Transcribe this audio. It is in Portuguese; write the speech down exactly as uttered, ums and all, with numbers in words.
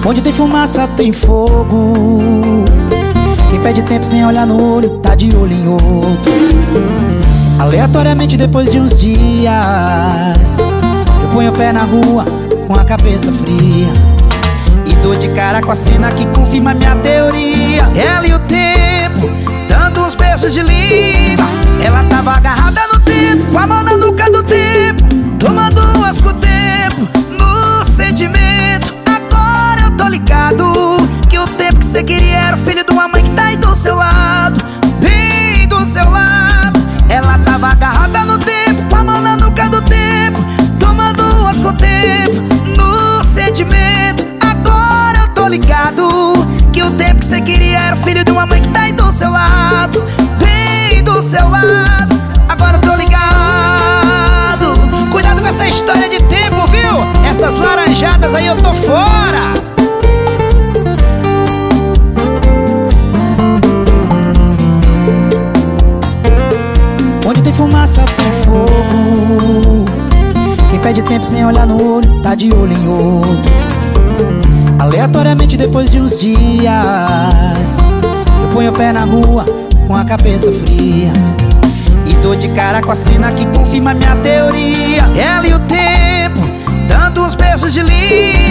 Onde tem fumaça tem fogo. Quem perde tempo sem olhar no olho tá de olho em outro. Aleatoriamente depois de uns dias eu ponho o pé na rua com a cabeça fria e dou de cara com a cena que confirma minha teoria. Ela e o tempo dando uns beijos de língua. Ela tava agarrada no tempo, com a mão na nuca do tempo, tomando umas com o tempo, no sentimento. Agora eu tô ligado que o tempo que cê queria era o filho de uma mãe que tá aí do seu lado, bem do seu lado. Ela tava agarrada no tempo, com a mão na nuca do tempo, tomando umas com o tempo, no sentimento. Agora eu tô ligado que o tempo que cê queria era o filho de uma mãe que tá aí do seu lado, bem do seu lado. Agora eu tô ligado. Cuidado com essa história de tempo, viu? Essas laranjadas aí eu tô fora. Onde tem fumaça tem fogo. Quem perde tempo sem olhar no olho tá de olho em outro. Aleatoriamente depois de uns dias eu ponho o pé na rua com a cabeça fria e dou de cara com a cena que confirma minha teoria. Ela e o tempo dando uns beijos de língua.